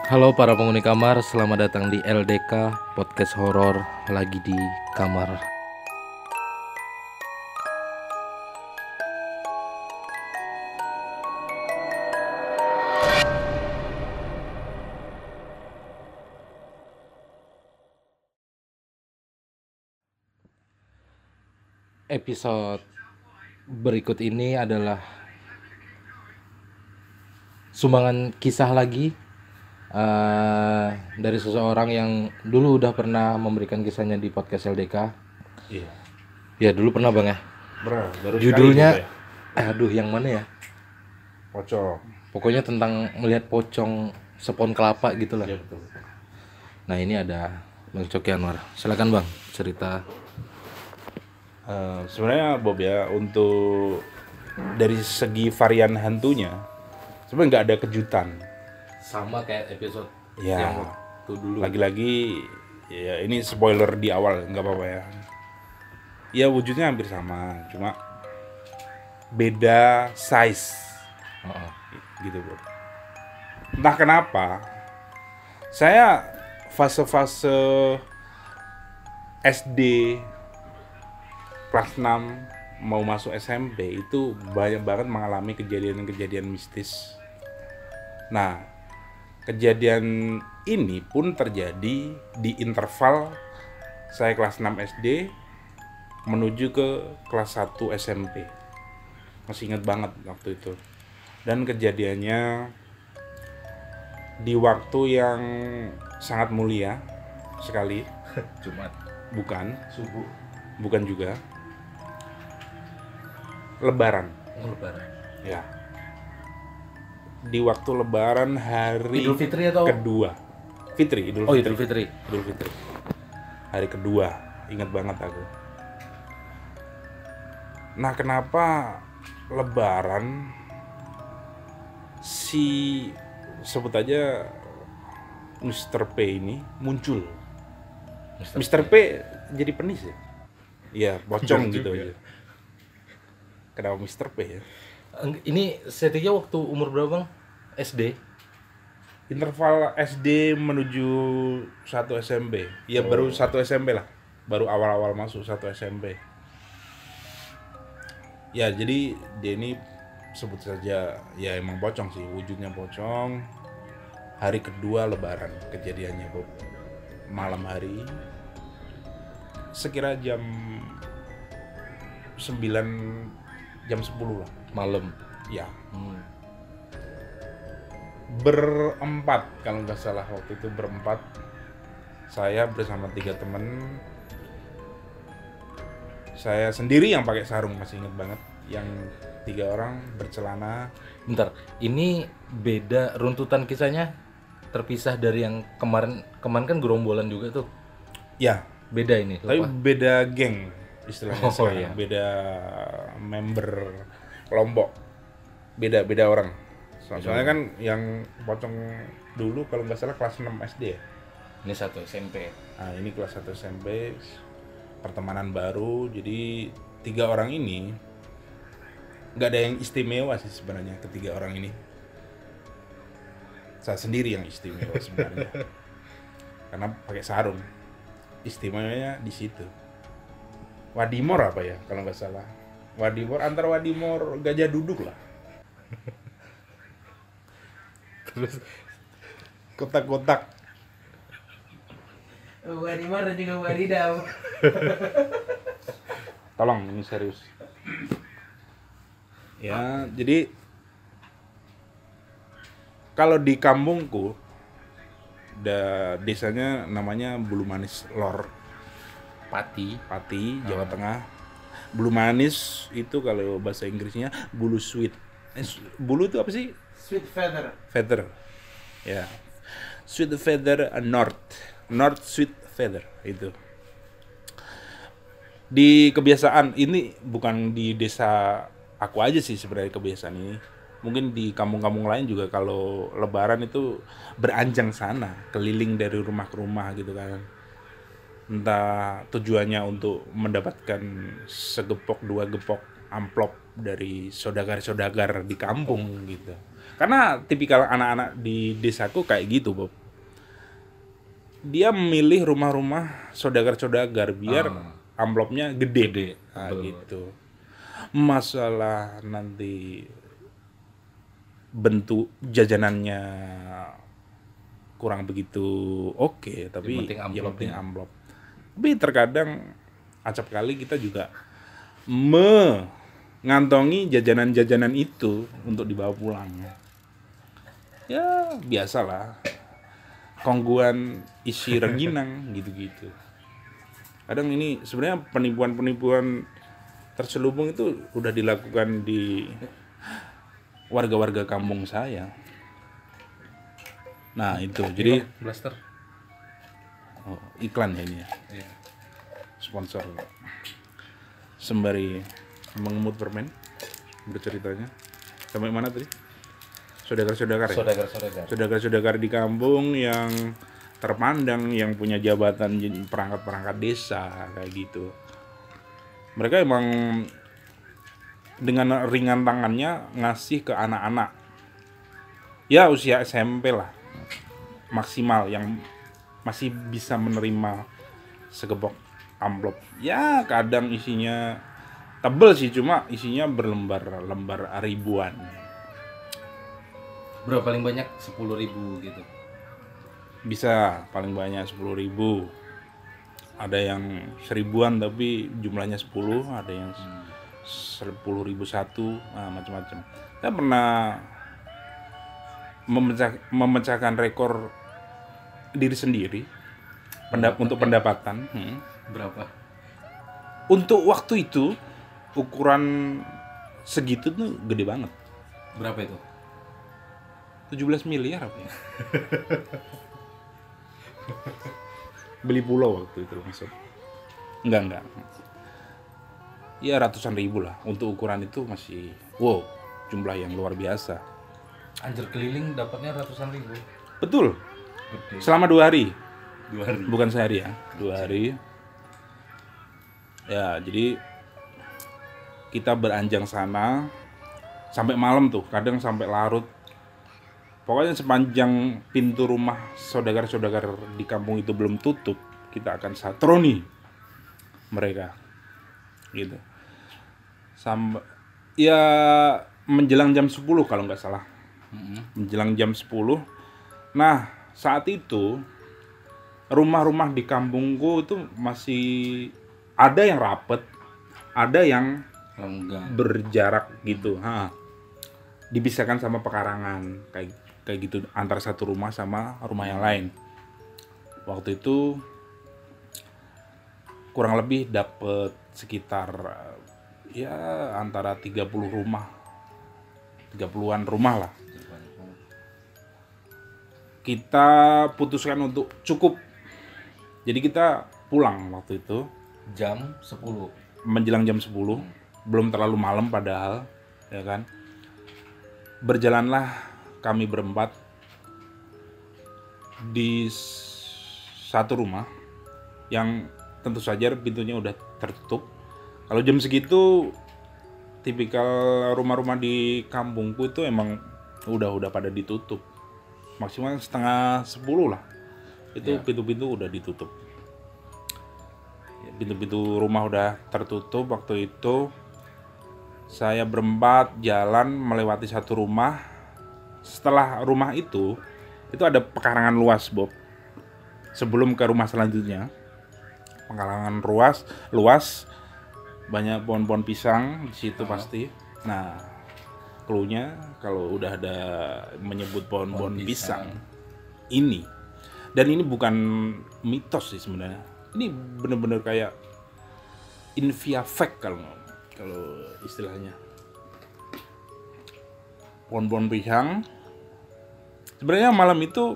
Halo para penghuni kamar, selamat datang di LDK Podcast Horor lagi di kamar. Episode berikut ini adalah sumbangan kisah lagi dari seseorang yang dulu udah pernah memberikan kisahnya di podcast LDK. Iya. Ya dulu pernah bang ya. Baru Judulnya, sekali, yang mana ya? pocong. Pokoknya tentang melihat pocong sepon kelapa gitu lah. Iya betul. Nah ini ada Bang Coki Anwar. Silakan bang cerita. Sebenarnya Bob ya, untuk dari segi varian hantunya sebenarnya nggak ada kejutan. Sama kayak episode Ya. yang waktu dulu. Lagi-lagi ya ini spoiler di awal, nggak apa-apa ya. Ya wujudnya hampir sama, cuma beda size Oh. gitu Bob. Entah kenapa saya fase-fase SD kelas 6 mau masuk SMP itu banyak banget mengalami kejadian-kejadian mistis. Nah, kejadian ini pun terjadi di interval saya kelas 6 SD menuju ke kelas 1 SMP. Masih ingat banget waktu itu. Dan kejadiannya di waktu yang sangat mulia sekali. Jumat Bukan, subuh. bukan juga. Lebaran. Lebaran. Ya. Di waktu Lebaran hari Idul Fitri atau? kedua. Fitri, Idul Oh Fitri. Idul Fitri. Idul Fitri. Hari kedua, ingat banget aku. Nah, kenapa Lebaran si sebut aja Mr. P ini muncul? Mr. P jadi penis ya? Iya, pocong Bener gitu juga. aja. Kenapa Mr. P ya? Ini settingnya waktu umur berapa bang? SD? Interval SD menuju 1 SMP. Ya baru 1 SMP lah. Baru awal-awal masuk 1 SMP. Ya jadi dia ini sebut saja ya emang pocong sih. Wujudnya pocong. Hari kedua Lebaran kejadiannya Bob. Malam hari. Sekira jam 9, jam 10 lah. Malam. Ya. Hmm. Berempat kalau nggak salah waktu itu berempat, saya bersama 3 temen, saya sendiri yang pakai sarung, masih inget banget, yang 3 orang bercelana. Bentar, ini beda runtutan kisahnya terpisah dari yang kemarin kan gerombolan juga tuh. Ya, Beda ini. tapi Lepas. beda geng istilahnya. Oh, sekarang. iya. Beda member kelompok, beda orang. Soalnya kan yang pocong dulu kalau nggak salah kelas 6 SD ya. Ini satu SMP. Nah ini kelas 1 SMP, pertemanan baru, jadi 3 orang ini nggak ada yang istimewa sih sebenarnya, ketiga orang ini. Saya sendiri yang istimewa sebenarnya, karena pakai sarung. Istimewanya di situ. Wadimor apa ya kalau nggak salah? Wadimor, antara Wadimor Gajah Duduk lah. Terus Kotak-kotak. Wadimor dan juga wadidaw. Tolong, ini serius. Ya, jadi kalau di kampungku, desanya namanya Bulu Manis Lor, Pati. Pati, Jawa Tengah. Bulu Manis itu kalau bahasa Inggrisnya Bulu Sweet. Bulu itu apa sih? Sweet feather. Feather. Ya. Sweet Feather North Sweet Feather itu. Di kebiasaan ini bukan di desa aku aja sih sebenarnya kebiasaan ini. Mungkin di kampung-kampung lain juga kalau Lebaran itu beranjang sana, keliling dari rumah ke rumah gitu kan. Entah tujuannya untuk mendapatkan segepok 2 gepok amplop dari saudagar-saudagar di kampung gitu. Karena tipikal anak-anak di desaku kayak gitu, Bob. dia memilih rumah-rumah saudagar-saudagar biar amplopnya gede. Nah, betul. gitu. Masalah nanti bentuk jajanannya kurang begitu oke, tapi penting yang penting amplopnya. amplop. Tapi terkadang acap kali kita juga mengantongi jajanan-jajanan itu untuk dibawa pulang. Ya biasalah, kongguan isi rengginang gitu-gitu. Kadang ini sebenarnya penipuan-penipuan terselubung itu udah dilakukan di warga-warga kampung saya. Nah itu, jadi blaster. iklan ya ini ya, Iya. sponsor. Sembari mengemut permen, berceritanya. Sampai mana tadi? Saudara-saudara ya? Saudagar-saudagar. Saudara-saudara di kampung yang terpandang, yang punya jabatan perangkat-perangkat desa kayak gitu. Mereka emang dengan ringan tangannya ngasih ke anak-anak ya usia SMP lah maksimal, yang masih bisa menerima segepok amplop. Ya kadang isinya tebel sih, cuma isinya berlembar-lembar ribuan. Berapa paling banyak 10.000 gitu. Bisa paling banyak 10.000. Ada yang 1.000-an tapi jumlahnya 10, ada yang 10.000 satu, nah, macam-macam. Saya pernah memecahkan rekor diri sendiri untuk pendapatan. Berapa? Untuk waktu itu ukuran segitu tuh gede banget. Berapa itu? 17 miliar apa ya? Beli pulau waktu itu maksud. Enggak. Ya ratusan ribu lah. Untuk ukuran itu masih wow, jumlah yang luar biasa. Anjir keliling dapatnya ratusan ribu. Betul. Gede. Selama 2 hari. 2 hari. Bukan sehari ya. 2 hari. Ya, jadi kita beranjang sana sampai malam tuh, kadang sampai larut. Pokoknya sepanjang pintu rumah saudagar-saudagar di kampung itu belum tutup, kita akan satroni mereka. Gitu. Sampai ya menjelang jam 10 kalau nggak salah. Menjelang jam 10. Nah, saat itu rumah-rumah di kampungku itu masih ada yang rapet, ada yang Enggak. berjarak gitu. Dipisahkan sama pekarangan kayak gitu antara satu rumah sama rumah yang lain. Waktu itu kurang lebih dapet sekitar ya antara 30 rumah, 30-an rumah lah. Kita putuskan untuk cukup. Jadi kita pulang waktu itu Jam 10. menjelang jam 10, belum terlalu malam padahal, ya kan. Berjalanlah kami berempat di satu rumah yang tentu saja pintunya udah tertutup. Kalau jam segitu tipikal rumah-rumah di kampungku itu emang udah pada ditutup. Maksimal setengah 10 lah. Itu pintu-pintu udah ditutup. Pintu-pintu rumah udah tertutup waktu itu. Saya berempat jalan melewati satu rumah. Setelah rumah itu ada pekarangan luas, Bob. Sebelum ke rumah selanjutnya. Pekarangan luas, banyak pohon-pohon pisang di situ pasti. Nah, clue-nya kalau udah ada menyebut pohon-pohon pisang ini. Dan ini bukan mitos sih sebenarnya. Ini bener-bener kayak in via fact kalau istilahnya. Pohon-pohon pisang. Sebenarnya malam itu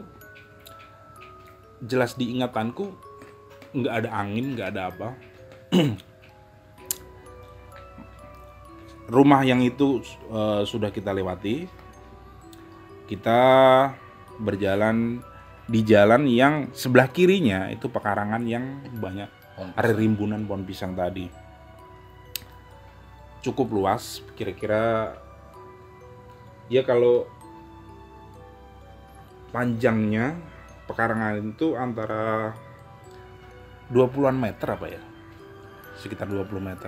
jelas diingatanku nggak ada angin, nggak ada apa. Rumah yang itu sudah kita lewati. Kita berjalan di jalan yang sebelah kirinya itu pekarangan yang banyak ada rimbunan pohon pisang tadi. Cukup luas, kira-kira ya kalau panjangnya Pekarangan itu antara 20-an meter apa ya? Sekitar 20 meter.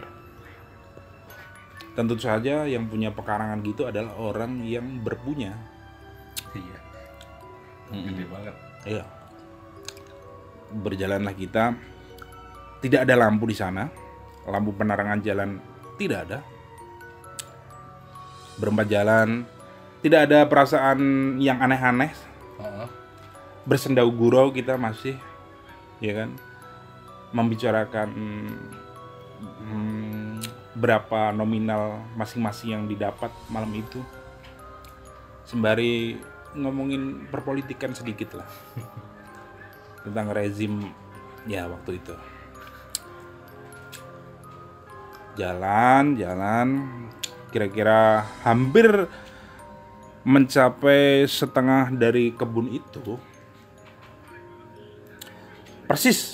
Tentu saja yang punya pekarangan gitu adalah orang yang berpunya. Iya. Gede banget. Iya. Berjalanlah kita. Tidak ada lampu di sana. Lampu penerangan jalan tidak ada. Berempat jalan. Tidak ada perasaan yang aneh-aneh. Bersendau gurau kita masih, ya kan, membicarakan berapa nominal masing-masing yang didapat malam itu, sembari ngomongin perpolitikan sedikit lah tentang rezim ya waktu itu. Jalan kira-kira hampir mencapai setengah dari kebun itu. Persis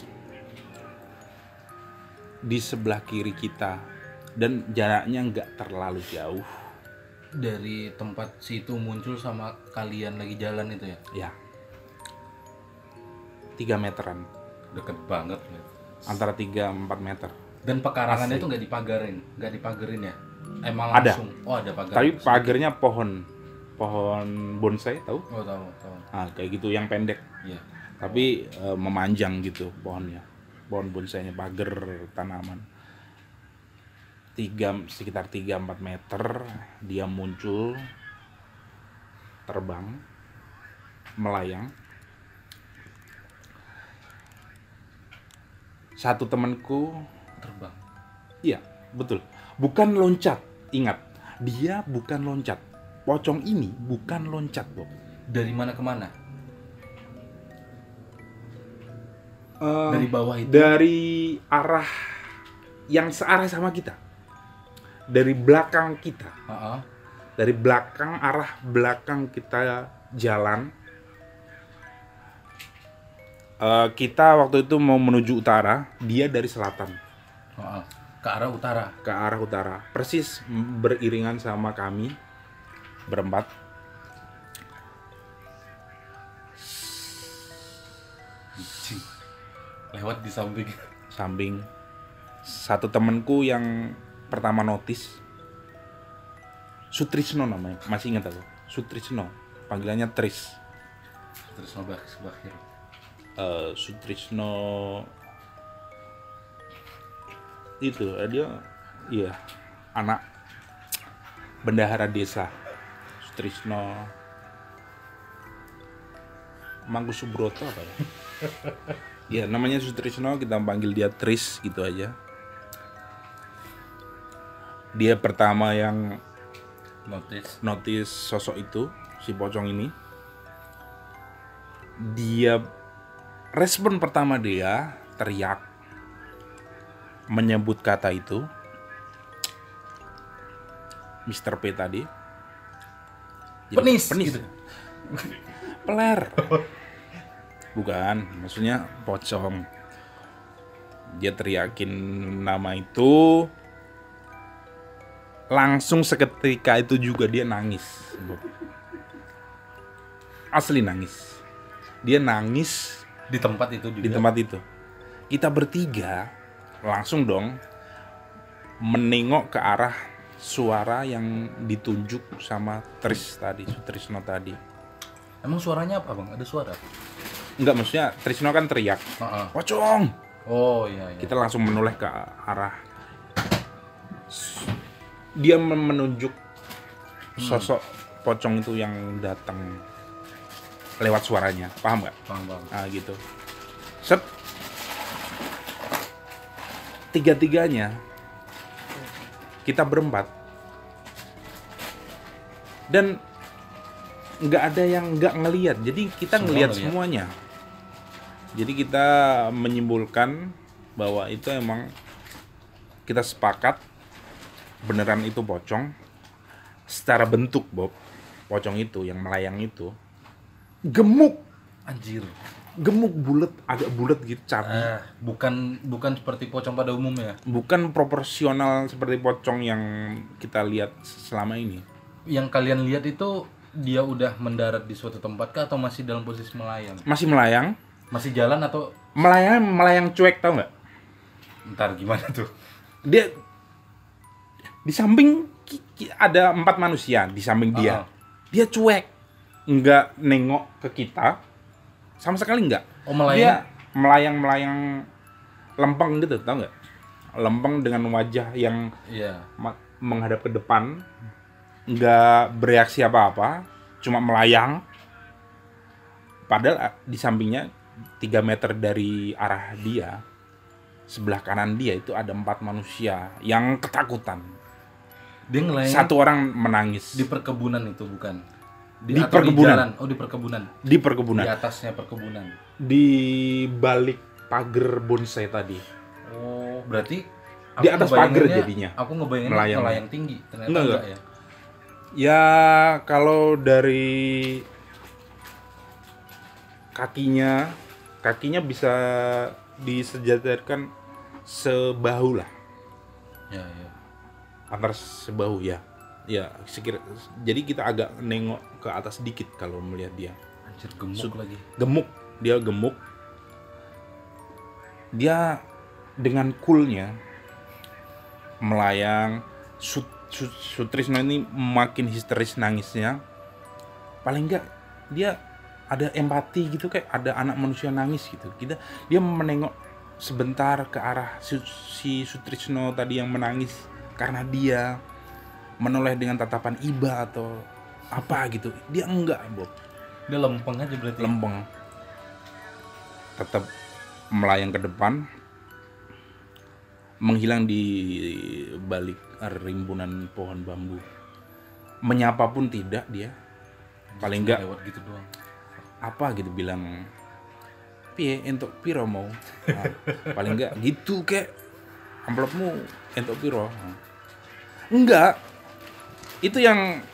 di sebelah kiri kita, dan jaraknya nggak terlalu jauh. Dari tempat situ muncul sama kalian lagi jalan itu ya? Ya, 3 meteran, Deket banget ya. antara 3-4 meter. Dan pekarangannya Asli. itu nggak dipagerin ya? Emang Ada. langsung? Oh, ada pagar. Tapi pagernya pohon bonsai, tahu? Oh, tahu. Nah, kayak gitu yang pendek. Iya. Tapi memanjang gitu pohonnya, pohon bonsainya, pagar tanaman. Sekitar 3-4 meter dia muncul, terbang, melayang. Satu temanku Terbang. iya, betul, bukan loncat. Ingat, dia bukan loncat. Pocong ini bukan loncat, Bob. Dari mana ke mana? Dari bawah itu. Dari arah yang searah sama kita, dari belakang kita, Heeh. dari belakang, arah belakang kita jalan. Kita waktu itu mau menuju utara, dia dari selatan Heeh. Ke arah utara. ke arah utara, persis beriringan sama kami berempat. Lewat di samping. Samping satu temanku yang pertama notice, Sutrisno namanya, masih ingat aku, Sutrisno, panggilannya Tris. Terus nobak sebakhir. Sutrisno itu dia, iya, anak bendahara desa. Sutrisno Mangkusubroto apa ya? Ya, namanya Sutrisno, kita panggil dia Tris gitu aja. Dia pertama yang notice sosok itu, si pocong ini. Dia respon pertama dia teriak, menyebut kata itu, Mr. P tadi. Penis. Penis. Gitu. Peler. Bukan, maksudnya pocong. Dia teriakin nama itu. Langsung seketika itu juga dia nangis. Asli nangis. Dia nangis Di tempat itu juga. di tempat itu. Kita bertiga langsung dong menengok ke arah suara yang ditunjuk sama Tris tadi, Sutrisno tadi. Emang suaranya apa, Bang? Ada suara? Enggak, maksudnya Trisno kan teriak, Heeh. pocong. Oh, iya. Kita langsung menoleh ke arah. Dia menunjuk sosok pocong itu yang datang lewat suaranya, paham nggak? Bang. Nah gitu. Set. Tiga-tiganya kita berempat. Dan nggak ada yang nggak ngelihat. Jadi kita Semua ngelihat ngelihat. semuanya. Jadi kita menyimpulkan bahwa itu emang kita sepakat beneran itu pocong. Secara bentuk, Bob, pocong itu yang melayang itu gemuk, Anjir. gemuk bulat, agak bulat gitu, cabi. Bukan seperti pocong pada umumnya. Bukan proporsional seperti pocong yang kita lihat selama ini. Yang kalian lihat itu dia udah mendarat di suatu tempat kah atau masih dalam posisi melayang? Masih melayang, Masih jalan atau melayang cuek, tahu nggak? ntar gimana tuh? Dia di samping ada 4 manusia di samping dia. Ah. Dia cuek, nggak nengok ke kita, sama sekali nggak. Oh, melayang? Dia melayang lempeng gitu, tahu nggak? Lempeng dengan wajah yang Iya. menghadap ke depan, nggak bereaksi apa-apa, cuma melayang. Padahal di sampingnya 3 meter dari arah dia, sebelah kanan dia itu ada 4 manusia yang ketakutan. Dia ngelayang Satu orang menangis di perkebunan itu bukan? Di atau perkebunan. Di jalan? Oh, di perkebunan. di perkebunan, Di atasnya perkebunan. di balik pagar bonsai tadi. Oh, berarti Di atas pagar ngebayanginnya- jadinya. Aku ngebayangin Melayang. melayang tinggi, ternyata Enggak. enggak ya. Ya kalau dari kakinya bisa disejajarkan sebahu lah, Ya, ya. antar sebahu ya. Ya, jadi kita agak nengok ke atas sedikit kalau melihat dia. Anjir, gemuk lagi. Gemuk, dia gemuk. Dia dengan coolnya melayang. Sutrisno ini makin histeris nangisnya. Paling enggak dia ada empati gitu, kayak ada anak manusia nangis gitu. Dia menengok sebentar ke arah si Sutrisno tadi yang menangis karena dia, menoleh dengan tatapan iba atau apa gitu. Dia enggak, Bob. Dia lempeng aja berarti. Lempeng. Tetap melayang ke depan, menghilang di balik rimbunan pohon bambu. Menyapa pun tidak dia. Paling Cuma enggak lewat gitu doang. apa gitu bilang, piye entuk piro mau. Nah, paling enggak gitu, kayak amplopmu entuk piro. Nah. Enggak. Itu yang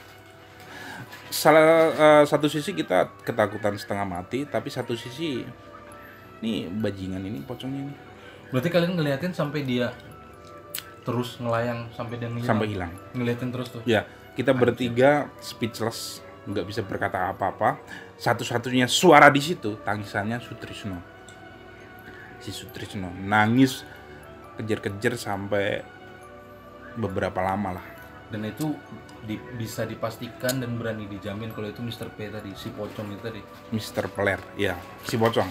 satu sisi kita ketakutan setengah mati, tapi satu sisi ini bajingan ini, pocongnya ini Berarti kalian ngeliatin sampai dia terus ngelayang sampai dia ngilang. sampai hilang. Ngeliatin terus tuh. Ya, kita bertiga speechless, nggak bisa berkata apa-apa. Satu-satunya suara di situ tangisannya Sutrisno. Si Sutrisno nangis kejar-kejar sampai beberapa lama lah. Dan itu bisa dipastikan dan berani dijamin kalau itu Mr. P tadi, si pocong itu tadi. Mr. Peler, ya, si pocong.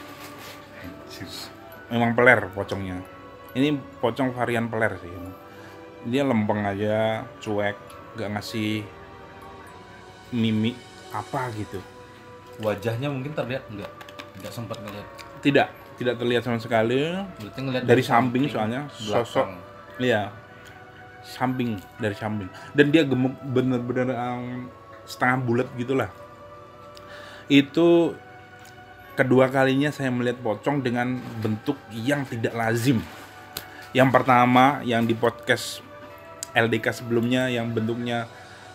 Memang peler pocongnya. Ini pocong varian peler sih. Dia lempeng aja, cuek, nggak ngasih mimik apa gitu. Wajahnya mungkin terlihat enggak sempat ngeliat. Tidak terlihat sama sekali. Berarti ngeliat Dari samping soalnya belakang. sosok, iya, samping, dari samping. Dan dia gemuk bener-bener setengah bulat gitulah. Itu kedua kalinya saya melihat pocong dengan bentuk yang tidak lazim. Yang pertama yang di podcast LDK sebelumnya yang bentuknya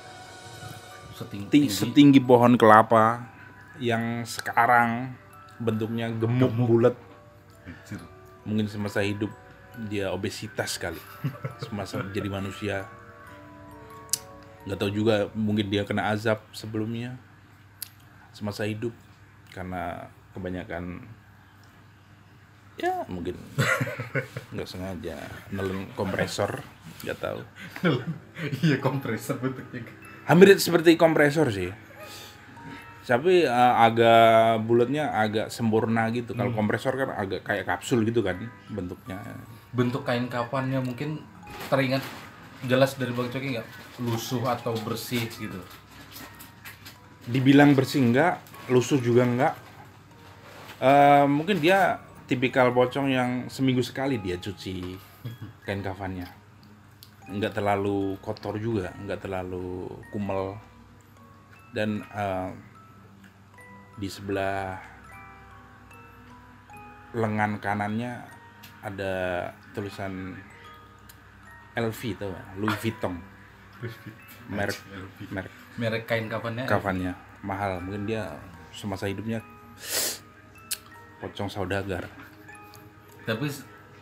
setinggi pohon kelapa, yang sekarang bentuknya gemuk bulat. Mungkin semasa hidup dia obesitas kali, semasa jadi manusia. Nggak tahu juga, mungkin dia kena azab sebelumnya semasa hidup karena kebanyakan, ya mungkin nggak sengaja nelen kompresor, nggak tahu. Iya, kompresor bentuknya. Hampir seperti kompresor sih, tapi agak bulatnya agak sempurna gitu. Kalau kompresor kan agak kayak kapsul gitu kan bentuknya. Bentuk kain kafannya mungkin teringat jelas dari Bang Coki nggak? Lusuh atau bersih gitu. Dibilang bersih enggak, lusuh juga enggak. Mungkin dia tipikal pocong yang seminggu sekali dia cuci kain kafannya. Enggak terlalu kotor juga, enggak terlalu kumel. Dan di sebelah lengan kanannya ada tulisan LV, tau gak? Louis Vuitton. Merek Kain kafannya. kafannya mahal. Mungkin dia semasa hidupnya pocong saudagar. Tapi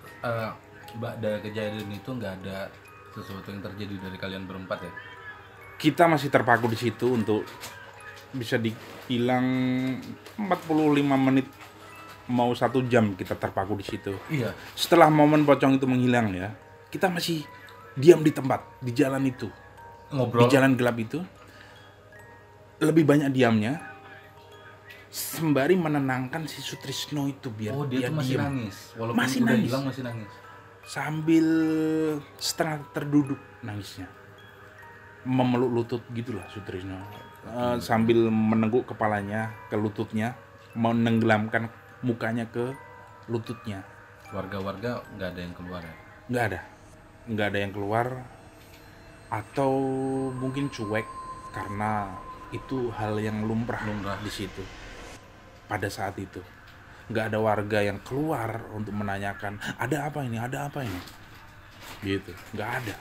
pada kejadian itu nggak ada sesuatu yang terjadi dari kalian berempat ya? kita masih terpaku di situ untuk bisa dibilang 45 menit mau 1 jam kita terpaku di situ. Iya. Setelah momen pocong itu menghilang ya, kita masih diam di tempat, di jalan itu, Ngobrol. di jalan gelap itu. Lebih banyak diamnya, sembari menenangkan si Sutrisno itu biar Oh, dia tuh masih diem. nangis. Walaupun Masih udah nangis. hilang masih nangis. Sambil setengah terduduk nangisnya, memeluk lutut gitulah Sutrisno. Sambil meneguk kepalanya ke lututnya, menenggelamkan mukanya ke lututnya. Warga-warga nggak ada yang keluar ya. Nggak ada yang keluar, atau mungkin cuek karena itu hal yang lumrah di situ pada saat itu. Nggak ada warga yang keluar untuk menanyakan ada apa ini gitu, nggak ada.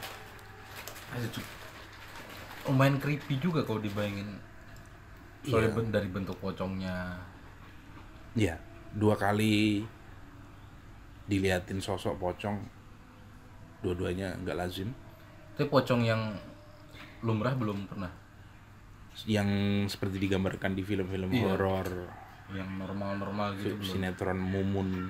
Lumayan creepy juga kalau dibayangin. Soalnya Iya. dari bentuk pocongnya. Ya, 2 kali diliatin sosok pocong, dua-duanya nggak lazim. Tapi pocong yang lumrah belum pernah. Yang seperti digambarkan di film-film Iya. horor, Yang normal-normal gitu belum. sinetron Mumun,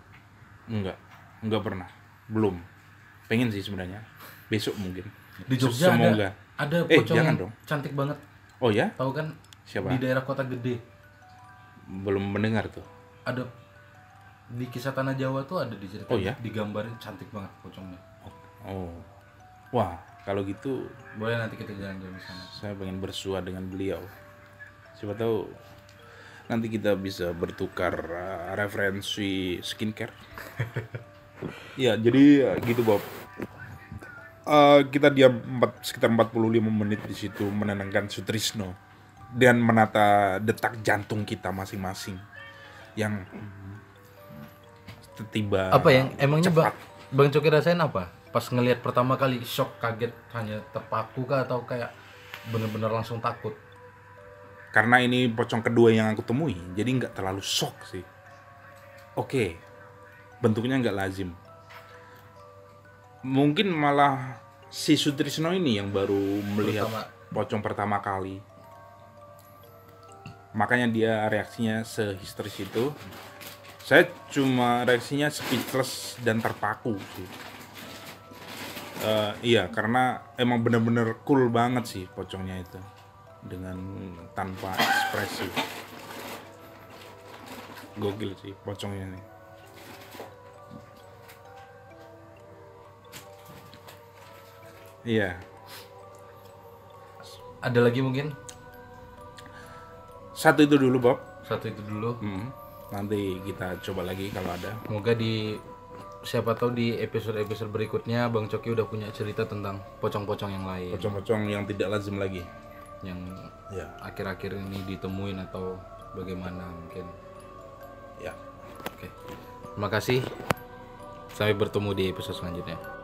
nggak pernah, belum. Pengen sih sebenarnya, besok mungkin. Di Jogja Semoga. ada pocong jangan yang dong. cantik banget. Oh ya, Tahu kan? siapa? Di daerah Kota Gede. Belum mendengar tuh. Ada di Kisah Tanah Jawa tuh ada diceritain. Oh, ya? Digambarin cantik banget pocongnya. Oh, wah, kalau gitu Boleh nanti kita jalan-jalan di sana. saya pengen bersua dengan beliau. Siapa tahu nanti kita bisa bertukar referensi skincare. Ya, jadi gitu Bob. Kita diam sekitar 45 menit di situ menenangkan Sutrisno dan menata detak jantung kita masing-masing yang tiba. Apa yang emangnya cepat. Bang Coki rasain apa? Pas ngelihat pertama kali shock, kaget, hanya terpaku kah atau kayak bener-bener langsung takut? Karena ini pocong kedua yang aku temui, jadi nggak terlalu shock sih. Oke, bentuknya nggak lazim. Mungkin malah si Sutrisno ini yang baru melihat pocong pertama kali. Makanya dia reaksinya sehisteris itu. Saya cuma reaksinya speechless dan terpaku sih. Iya, karena emang bener-bener cool banget sih pocongnya itu, dengan tanpa ekspresi. Gokil sih pocongnya nih. Iya. Ada lagi mungkin? Satu itu dulu Bob. Satu itu dulu. Nanti kita coba lagi kalau ada. Semoga siapa tahu di episode-episode berikutnya Bang Coki udah punya cerita tentang pocong-pocong yang lain. Pocong-pocong yang tidak lazim lagi. Yang Ya. akhir-akhir ini ditemuin atau bagaimana mungkin. Ya. Oke. Terima kasih. Sampai bertemu di episode selanjutnya.